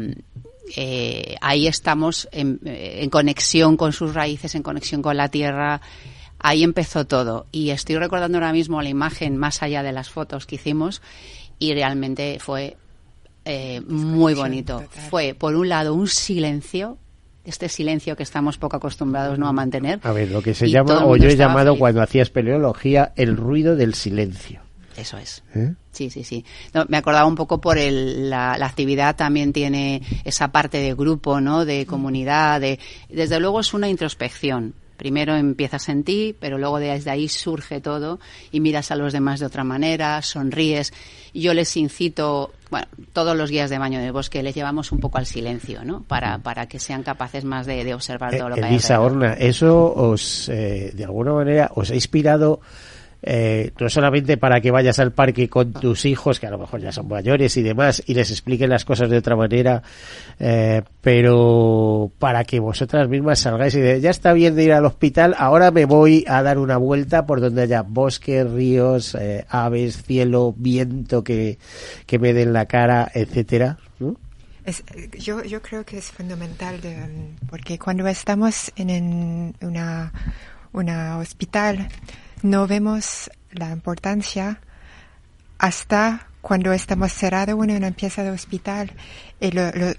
ahí estamos en conexión con sus raíces, en conexión con la tierra. Ahí empezó todo. Y estoy recordando ahora mismo la imagen más allá de las fotos que hicimos, y realmente fue muy bonito. Fue, por un lado, un silencio, este silencio que estamos poco acostumbrados a mantener. A ver, lo que se llama, o yo he llamado cuando hacía espeleología, el ruido del silencio. Eso es. Sí. No, me acordaba un poco por la actividad, también tiene esa parte de grupo, ¿no? De comunidad, desde luego es una introspección. Primero empiezas en ti, pero luego desde ahí surge todo y miras a los demás de otra manera, sonríes. Yo les incito, bueno, todos los guías de baño de bosque les llevamos un poco al silencio, ¿no? Para que sean capaces más de observar todo lo que hay. Elisa Horna, eso os, de alguna manera, os ha inspirado no solamente para que vayas al parque con tus hijos, que a lo mejor ya son mayores y demás, y les expliquen las cosas de otra manera, pero para que vosotras mismas salgáis y ya está bien de ir al hospital, ahora me voy a dar una vuelta por donde haya bosques, ríos, aves, cielo, viento que me den la cara, etcétera, ¿no? Yo creo que es fundamental porque cuando estamos en una hospital no vemos la importancia hasta cuando estamos cerrados en una pieza de hospital, y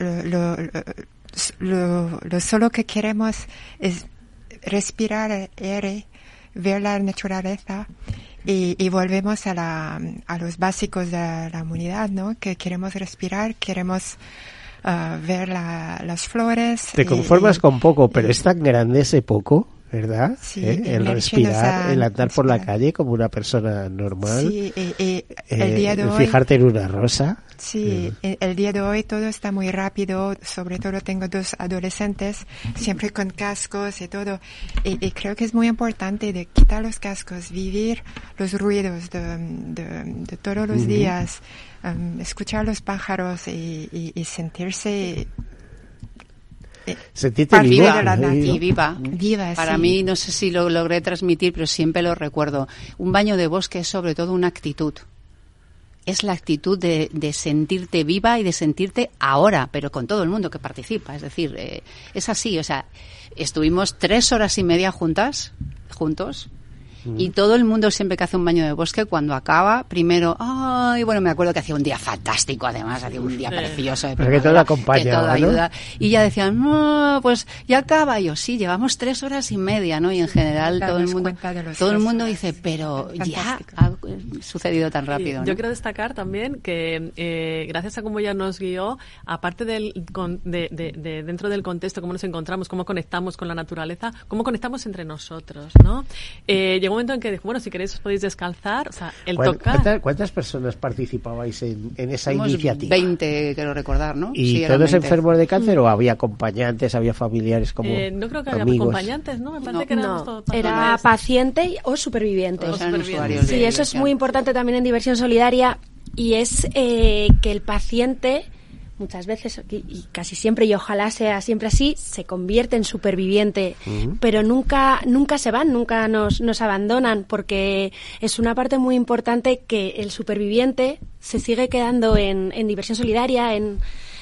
lo solo que queremos es respirar el aire, ver la naturaleza, y volvemos a los básicos de la humanidad, ¿no? Que queremos respirar, queremos ver las flores. Te conformas con poco, pero es tan grande ese poco, ¿verdad? Sí, el respirar, el andar por la calle como una persona normal. Sí, el día de hoy, fijarte en una rosa. Sí, el día de hoy todo está muy rápido, sobre todo tengo 2 adolescentes, siempre con cascos y todo, y creo que es muy importante de quitar los cascos, vivir los ruidos de todos los días, escuchar los pájaros y sentirse... Sentirte viva. Viva. Para mí, no sé si lo logré transmitir, pero siempre lo recuerdo. Un baño de bosque es sobre todo una actitud. Es la actitud de sentirte viva y de sentirte ahora, pero con todo el mundo que participa. Es decir, es así. O sea, estuvimos 3 horas y media juntos. Y todo el mundo, siempre que hace un baño de bosque, cuando acaba, primero, bueno, me acuerdo que hacía un día fantástico, además, hacía un día precioso. Pero que todo acompaña, que todo ¿no? ayuda. Y ya decían, no, pues ya acaba. Y yo, sí, llevamos 3 horas y media, ¿no? Y en general todo el mundo dice, pero ya ha sucedido tan rápido, ¿no? Yo quiero destacar también que gracias a cómo ella nos guió, aparte de dentro del contexto, cómo nos encontramos, cómo conectamos con la naturaleza, cómo conectamos entre nosotros, ¿no? Llegó un momento en que dijo, bueno, si queréis os podéis descalzar, o sea, el tocar. ¿Cuántas personas participabais en esa Somos iniciativa? 20, quiero recordar, ¿no? ¿Y sí, todos enfermos de cáncer o había acompañantes, había familiares como no creo que había amigos? Acompañantes, ¿no? Me parece que éramos todos era paciente o superviviente. Sí, eso es muy importante también en diversión solidaria, y es que el paciente muchas veces, y casi siempre, y ojalá sea siempre así, se convierte en superviviente, pero nunca se van, nunca nos abandonan, porque es una parte muy importante que el superviviente se sigue quedando en diversión solidaria, en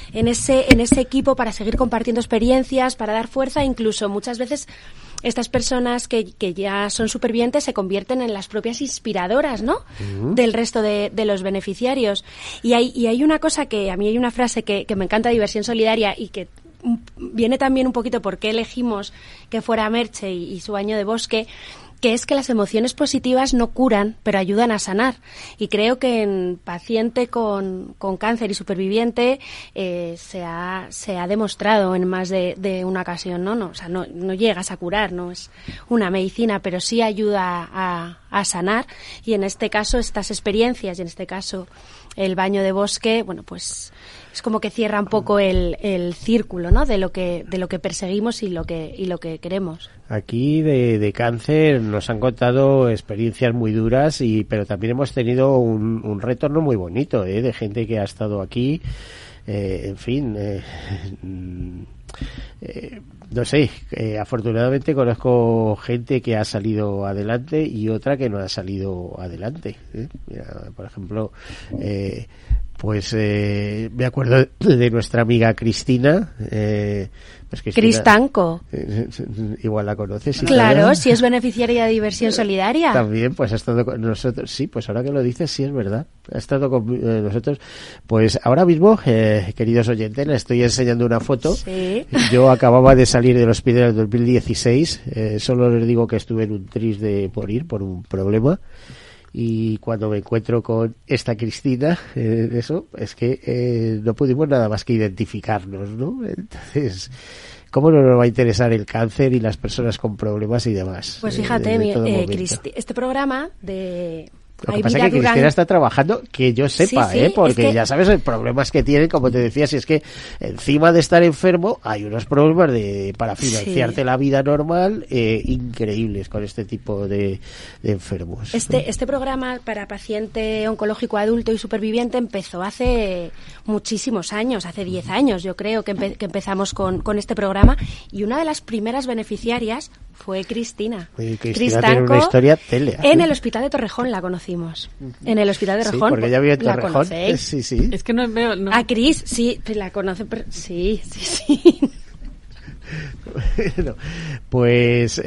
en ese equipo para seguir compartiendo experiencias, para dar fuerza, incluso muchas veces estas personas que ya son supervivientes se convierten en las propias inspiradoras, ¿no? Del resto de los beneficiarios. Y hay una cosa que, a mí hay una frase que me encanta de Diversión Solidaria y que viene también un poquito por qué elegimos que fuera Merche y su baño de bosque, que es que las emociones positivas no curan, pero ayudan a sanar. Y creo que en paciente con cáncer y superviviente se ha demostrado en más de una ocasión, ¿no? O sea, no llegas a curar, no es una medicina, pero sí ayuda a sanar. Y en este caso, estas experiencias, y en este caso el baño de bosque, bueno, pues es como que cierra un poco el círculo, ¿no? De lo que perseguimos y lo que queremos. Aquí de cáncer nos han contado experiencias muy duras, pero también hemos tenido un retorno muy bonito, de gente que ha estado aquí, en fin, no sé, afortunadamente conozco gente que ha salido adelante y otra que no ha salido adelante. Mira, por ejemplo, pues me acuerdo de nuestra amiga Cristina. Pues Cristanco. Igual la conoces. ¿Sí? Claro, si es beneficiaria de Diversión Solidaria. También, pues ha estado con nosotros. Sí, pues ahora que lo dices, sí es verdad. Ha estado con nosotros. Pues ahora mismo, queridos oyentes, les estoy enseñando una foto. Sí. Yo acababa de salir del hospital en 2016. Solo les digo que estuve en un tris de morir por un problema. Y cuando me encuentro con esta Cristina, eso, es que no pudimos nada más que identificarnos, ¿no? Entonces, ¿cómo no nos va a interesar el cáncer y las personas con problemas y demás? Pues fíjate, este programa de... Lo que pasa es que Cristina está trabajando, que yo sepa, sí, porque es que... ya sabes el problemas que tienen, como te decía, si es que encima de estar enfermo hay unos problemas para financiarte la vida normal increíbles con este tipo de enfermos. Este programa para paciente oncológico adulto y superviviente empezó hace muchísimos años, hace 10 años yo creo que empezamos con este programa, y una de las primeras beneficiarias fue Cristina. Cristina tiene una historia tele. En el hospital de Torrejón la conocimos. En el hospital de Torrejón. Sí, porque ella vive en Torrejón. ¿La conocéis? Sí. Es que no veo... No. A Cris, sí, la conoce. Sí. Bueno, pues...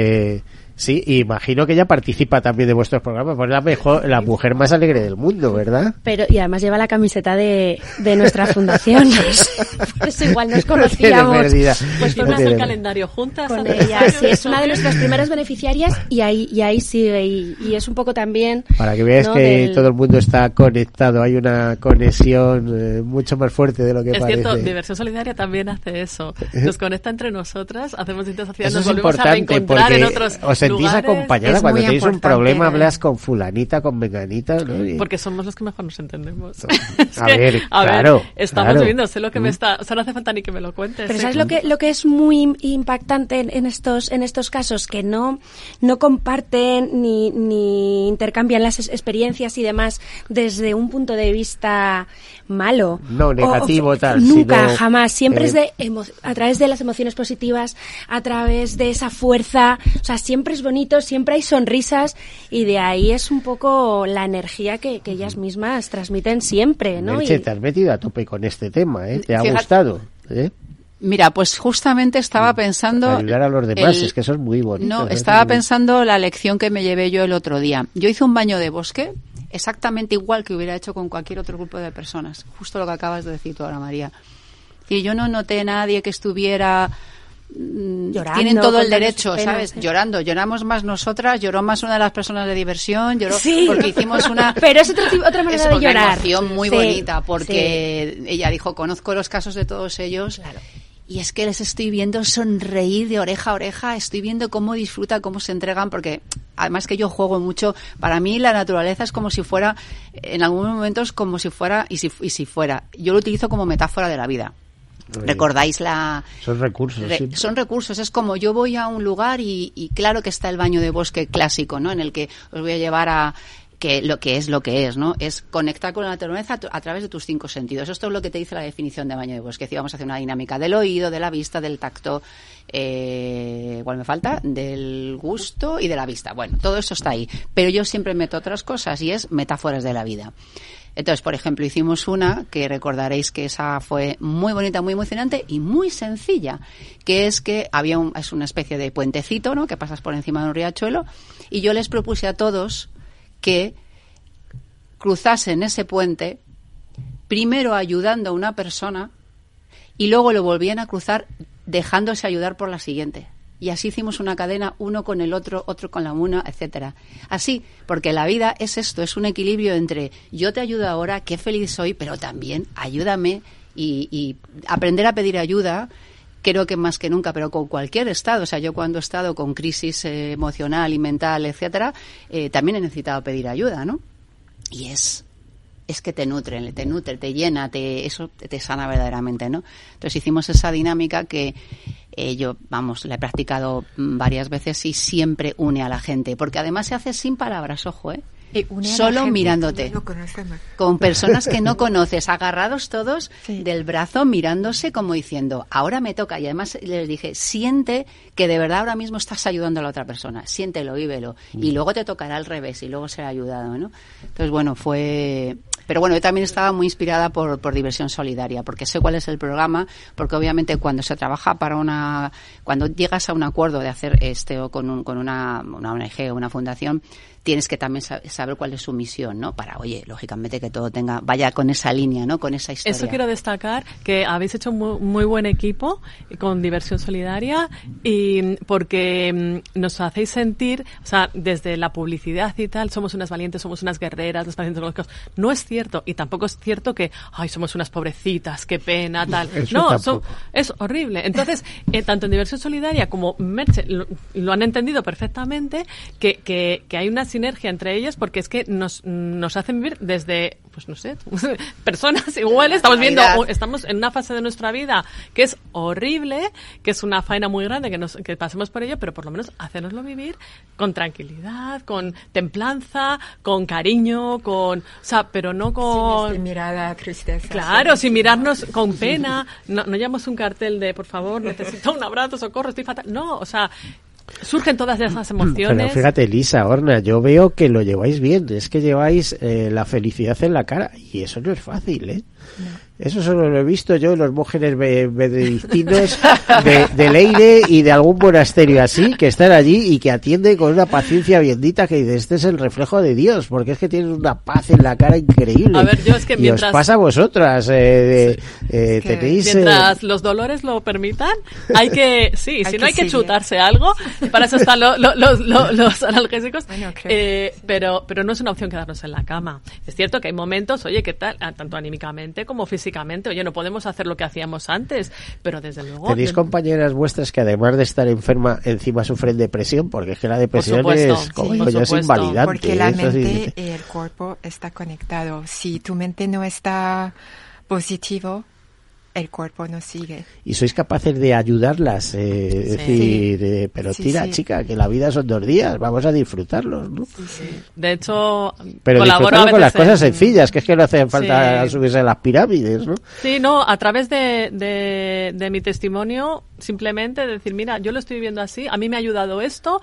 sí, imagino que ella participa también de vuestros programas, pues la mujer más alegre del mundo, ¿verdad? Y además lleva la camiseta de nuestra fundación. Pues igual nos conocíamos. Pues fuimos al calendario juntas con ella. Sí, es una de nuestras primeras beneficiarias y ahí sigue. Y es un poco también... Para que veáis, ¿no?, que todo el mundo está conectado, hay una conexión mucho más fuerte de lo que parece. Es cierto, Diversión Solidaria también hace eso. Nos conecta entre nosotras, hacemos distintas actividades, nos volvemos a reencontrar en otros sentís acompañada cuando tenéis un problema, hablas con fulanita, con menganita, ¿no? Porque somos los que mejor nos entendemos. A ver, claro. Estamos viviendo, sé lo que me está... O sea, no hace falta ni que me lo cuentes. Pero ¿sabes lo que es muy impactante en estos casos? Que no comparten ni intercambian las experiencias y demás desde un punto de vista malo. No, negativo, tal. Nunca, jamás. Siempre es a través de las emociones positivas, a través de esa fuerza. O sea, siempre es bonito, siempre hay sonrisas, y de ahí es un poco la energía que ellas mismas transmiten siempre, ¿no? Merche, te has metido a tope con este tema, ¿eh? ¿Te ha gustado? Mira, pues justamente estaba pensando... Ayudar a los demás, es que eso es muy bonito. No, estaba pensando la lección que me llevé yo el otro día. Yo hice un baño de bosque exactamente igual que hubiera hecho con cualquier otro grupo de personas. Justo lo que acabas de decir tú ahora, María. Y yo no noté a nadie que estuviera... Llorando, tienen todo el derecho, ¿sabes? Llorando, lloramos más nosotras, lloró más una de las personas de Diversión, lloró porque hicimos una... Pero es otra manera de llorar. Una emoción muy bonita, porque ella dijo, conozco los casos de todos ellos, claro, y es que les estoy viendo sonreír de oreja a oreja, estoy viendo cómo disfrutan, cómo se entregan, porque además que yo juego mucho, para mí la naturaleza es como si fuera, en algunos momentos como si fuera, y si fuera, yo lo utilizo como metáfora de la vida. ¿Recordáis Son recursos, sí. Son recursos, es como yo voy a un lugar y claro que está el baño de bosque clásico, ¿no? En el que os voy a llevar a lo que es, ¿no? Es conectar con la naturaleza a través de tus 5 sentidos. Esto es lo que te dice la definición de baño de bosque. Vamos a hacer una dinámica del oído, de la vista, del tacto, ¿cuál me falta? Del gusto y de la vista. Bueno, todo eso está ahí. Pero yo siempre meto otras cosas y es metáforas de la vida. Entonces, por ejemplo, hicimos una que recordaréis que esa fue muy bonita, muy emocionante y muy sencilla, que es que es una especie de puentecito, ¿no?, que pasas por encima de un riachuelo, y yo les propuse a todos que cruzasen ese puente primero ayudando a una persona y luego lo volvían a cruzar dejándose ayudar por la siguiente. Y así hicimos una cadena, uno con el otro, otro con la una, etcétera. Así, porque la vida es esto, es un equilibrio entre yo te ayudo ahora, qué feliz soy, pero también ayúdame y aprender a pedir ayuda, creo que más que nunca, pero con cualquier estado. O sea, yo cuando he estado con crisis emocional y mental, etcétera, también he necesitado pedir ayuda, ¿no? Y es que te nutre, te llena, eso te sana verdaderamente, ¿no? Entonces hicimos esa dinámica que yo, la he practicado varias veces y siempre une a la gente, porque además se hace sin palabras, ojo, solo mirándote, con personas que no conoces, agarrados todos del brazo, mirándose como diciendo, ahora me toca. Y además les dije, siente que de verdad ahora mismo estás ayudando a la otra persona, siéntelo, vívelo, y luego te tocará al revés y luego será ayudado, ¿no? Entonces, bueno, pero bueno, yo también estaba muy inspirada por Diversión Solidaria, porque sé cuál es el programa, porque obviamente cuando se trabaja cuando llegas a un acuerdo de hacer con una ONG o una fundación, tienes que también saber cuál es su misión, ¿no? Para, lógicamente que todo vaya con esa línea, ¿no? Con esa historia. Eso quiero destacar, que habéis hecho muy buen equipo con Diversión Solidaria, y porque nos hacéis sentir, o sea, desde la publicidad y tal, somos unas valientes, somos unas guerreras, los pacientes oncológicos. No es cierto, y tampoco es cierto que, somos unas pobrecitas, qué pena, tal. No, es horrible. Entonces, tanto en Diversión Solidaria como Merche lo han entendido perfectamente, que hay una sinergia entre ellas, porque es que nos hacen vivir desde, pues no sé, personas iguales. Estamos en una fase de nuestra vida que es horrible, que es una faena muy grande que pasemos por ello, pero por lo menos hacérnoslo vivir con tranquilidad, con templanza, con cariño, pero no con... Sin mirada, tristeza. Claro, sin mirarnos con pena. No llevamos un cartel de, por favor, necesito un abrazo, socorro, estoy fatal. No, o sea, surgen todas esas emociones. Pero fíjate, Lisa, Orna, yo veo que lo lleváis bien. Es que lleváis la felicidad en la cara. Y eso no es fácil, ¿eh? No. Eso solo lo he visto yo en los monjes benedictinos de Leire y de algún monasterio así, que están allí y que atienden con una paciencia bendita, que dice, este es el reflejo de Dios, porque es que tienen una paz en la cara increíble. A ver, yo es que y os pasa a vosotras. Tenéis... Mientras los dolores lo permitan, hay que chutarse algo, y para eso están los analgésicos, bueno, pero no es una opción quedarnos en la cama. Es cierto que hay momentos, ¿qué tal? Tanto anímicamente como físicamente, no podemos hacer lo que hacíamos antes, pero desde luego... ¿Tenéis compañeras vuestras que además de estar enferma, encima sufren depresión? Porque es que la depresión es, como digo yo, es invalidante. Porque la mente y el cuerpo está conectado. Si tu mente no está positivo, el cuerpo no sigue. Y sois capaces de ayudarlas, decir, pero tira, chica, que la vida son 2 días, vamos a disfrutarlos, ¿no? Sí. De hecho, pero disfrutarlo con las cosas sencillas, que es que no hace falta subirse a las pirámides, ¿no? Sí, no, a través de mi testimonio, simplemente decir, mira, yo lo estoy viviendo así, a mí me ha ayudado esto,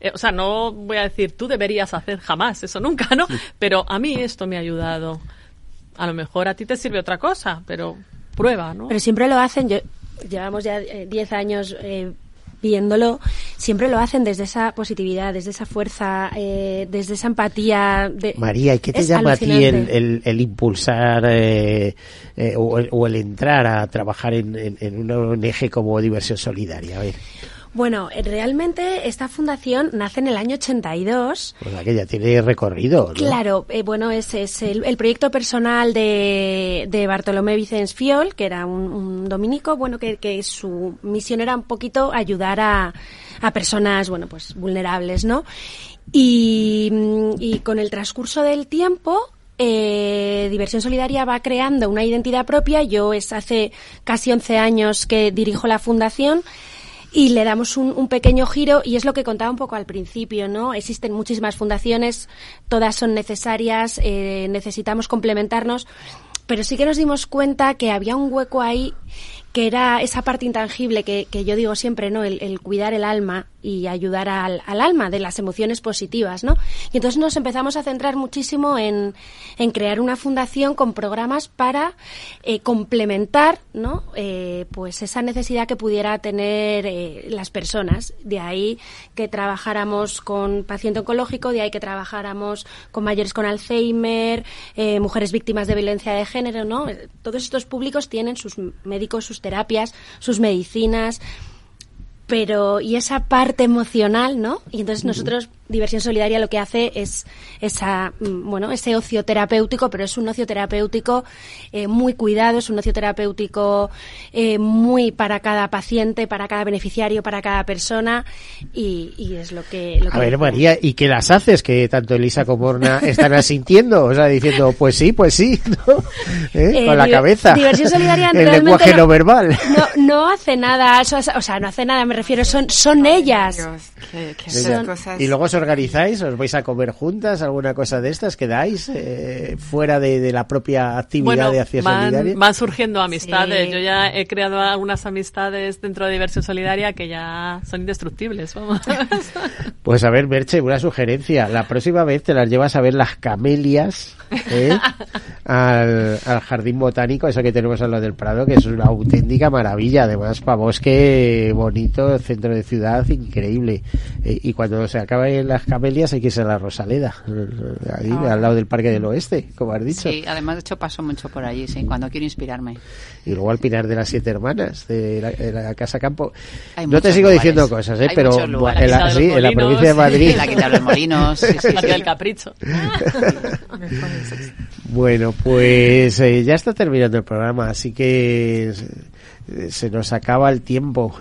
no voy a decir, tú deberías hacer jamás, eso nunca, ¿no? Pero a mí esto me ha ayudado. A lo mejor a ti te sirve otra cosa, pero... prueba, ¿no? Pero siempre lo hacen, llevamos ya 10 años viéndolo, siempre lo hacen desde esa positividad, desde esa fuerza, desde esa empatía. María, ¿y qué te llama a ti el impulsar o el entrar a trabajar en una ONG como Diversión Solidaria? A ver. Bueno, realmente esta fundación nace en el año 82. Pues la que ya tiene recorrido, ¿no? Claro, es el proyecto personal de Bartolomé Vicens Fiol, que era un dominico, que su misión era un poquito ayudar a personas, pues vulnerables, ¿no? Y con el transcurso del tiempo, Diversión Solidaria va creando una identidad propia. Yo hace casi 11 años que dirijo la fundación. Y le damos un pequeño giro, y es lo que contaba un poco al principio, ¿no? Existen muchísimas fundaciones, todas son necesarias, necesitamos complementarnos, pero sí que nos dimos cuenta que había un hueco ahí que era esa parte intangible que yo digo siempre, ¿no? El cuidar el alma y ayudar al alma de las emociones positivas, ¿no? Y entonces nos empezamos a centrar muchísimo en crear una fundación con programas para complementar, ¿no? Pues esa necesidad que pudiera tener las personas. De ahí que trabajáramos con paciente oncológico, de ahí que trabajáramos con mayores con Alzheimer, mujeres víctimas de violencia de género, ¿no? Todos estos públicos tienen sus médicos, sus terapias, sus medicinas, pero y esa parte emocional, ¿no? Y entonces nosotros, Diversión Solidaria, lo que hace es ese ocio terapéutico, pero es un ocio terapéutico muy cuidado, es un ocio terapéutico muy para cada paciente, para cada beneficiario, para cada persona, y es lo que a ver, María, ¿y qué las haces? Que tanto Elisa como Orna están asintiendo, o sea, diciendo, pues sí, ¿no? Con la cabeza. Diversión Solidaria el lenguaje no verbal. No hace nada, o sea, no hace nada, me refiero, son ellas. Y luego os organizáis, os vais a comer juntas, alguna cosa de estas que dais fuera de la propia actividad de acción solidaria. Van surgiendo amistades. Sí. Yo ya he creado algunas amistades dentro de Diversión Solidaria que ya son indestructibles, vamos. Pues a ver, Merche, una sugerencia. La próxima vez te las llevas a ver las camelias al jardín botánico, eso que tenemos al lado del Prado, que es una auténtica maravilla. Además, para bosque bonito, centro de ciudad, increíble. Y cuando se acaben las camelias hay que irse a la Rosaleda, ahí al lado del Parque del Oeste, como has dicho. Sí, además de hecho paso mucho por allí, sí, cuando quiero inspirarme. Y luego al Pinar de las 7 Hermanas, de la Casa Campo. No te sigo diciendo cosas, pero en la provincia de Madrid. La Quinta de los Molinos, sí. La del Capricho. Bueno, pues ya está terminando el programa, así que se nos acaba el tiempo.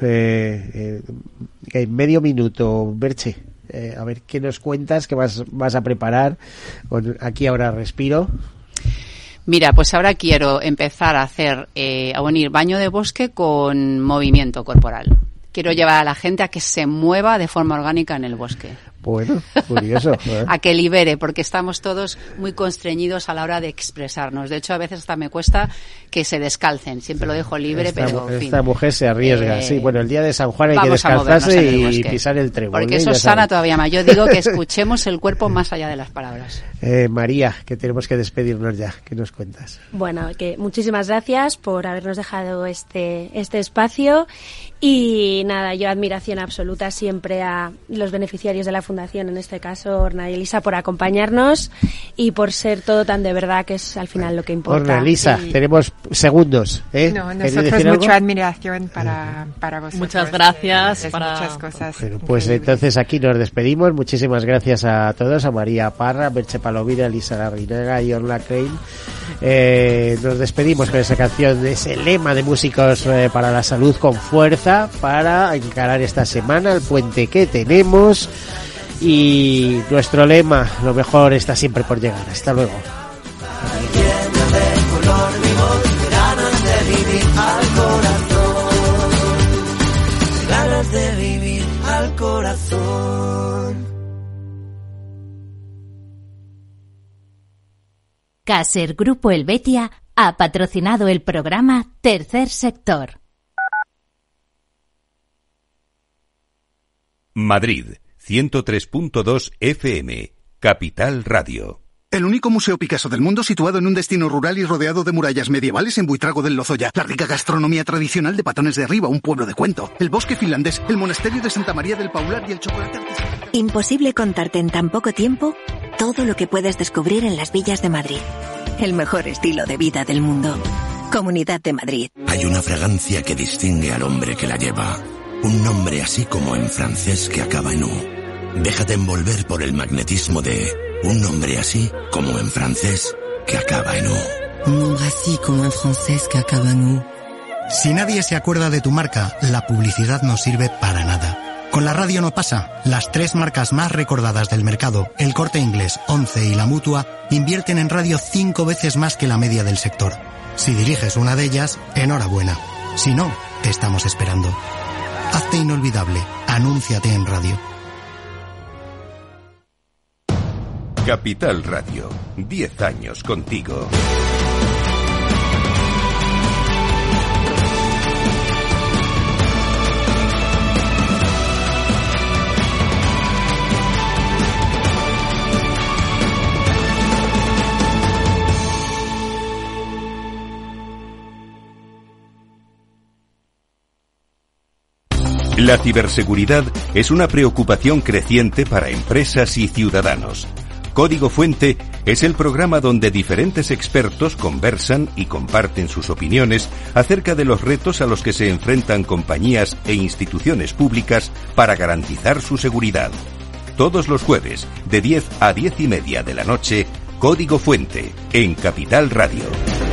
En medio minuto, Merche, a ver qué nos cuentas, qué vas a preparar con Aquí Ahora Respiro. Mira, pues ahora quiero empezar a unir baño de bosque con movimiento corporal. Quiero llevar a la gente a que se mueva de forma orgánica en el bosque. Bueno, curioso. A que libere, porque estamos todos muy constreñidos a la hora de expresarnos. De hecho, a veces hasta me cuesta que se descalcen. Siempre lo dejo libre, pero en fin. Esta mujer se arriesga. Sí, bueno, el día de San Juan hay que descalzarse y pisar el trébol. Porque eso sana todavía más. Yo digo que escuchemos el cuerpo más allá de las palabras. María, que tenemos que despedirnos ya. ¿Qué nos cuentas? Bueno, que muchísimas gracias por habernos dejado este espacio. Y nada, yo admiración absoluta siempre a los beneficiarios de la Fundación, en este caso Orna y Elisa, por acompañarnos y por ser todo tan de verdad, que es al final lo que importa. Orna, Elisa, tenemos segundos. No, nosotros mucha admiración para vosotros. Muchas gracias. Muchas cosas. Bueno, pues entonces aquí nos despedimos. Muchísimas gracias a todos, a María Parra, Merche Palovina, Elisa Larrinaga y Orna Klein. Nos despedimos con esa canción, ese lema de Músicos para la Salud con Fuerza, para encarar esta semana, el puente que tenemos, y nuestro lema, lo mejor está siempre por llegar. Hasta luego. Ganas de vivir al corazón. Caser Grupo Helvetia ha patrocinado el programa Tercer Sector. Madrid, 103.2 FM, Capital Radio. El único museo Picasso del mundo situado en un destino rural y rodeado de murallas medievales en Buitrago del Lozoya. La rica gastronomía tradicional de Patones de Arriba, un pueblo de cuento. El bosque finlandés, el monasterio de Santa María del Paular y el chocolate artesanal. Imposible contarte en tan poco tiempo todo lo que puedes descubrir en las villas de Madrid. El mejor estilo de vida del mundo. Comunidad de Madrid. Hay una fragancia que distingue al hombre que la lleva. Un nombre así como en francés que acaba en U. Déjate envolver por el magnetismo de un nombre así como en francés que acaba en U. Un nombre así como en francés que acaba en U. Si nadie se acuerda de tu marca, la publicidad no sirve para nada. Con la radio no pasa. Las 3 marcas más recordadas del mercado, El Corte Inglés, Once y La Mutua, invierten en radio 5 veces más que la media del sector. Si diriges una de ellas, enhorabuena. Si no, te estamos esperando. Hazte inolvidable. Anúnciate en radio. Capital Radio. 10 años contigo. La ciberseguridad es una preocupación creciente para empresas y ciudadanos. Código Fuente es el programa donde diferentes expertos conversan y comparten sus opiniones acerca de los retos a los que se enfrentan compañías e instituciones públicas para garantizar su seguridad. Todos los jueves, de 10 a 10:30 de la noche, Código Fuente, en Capital Radio.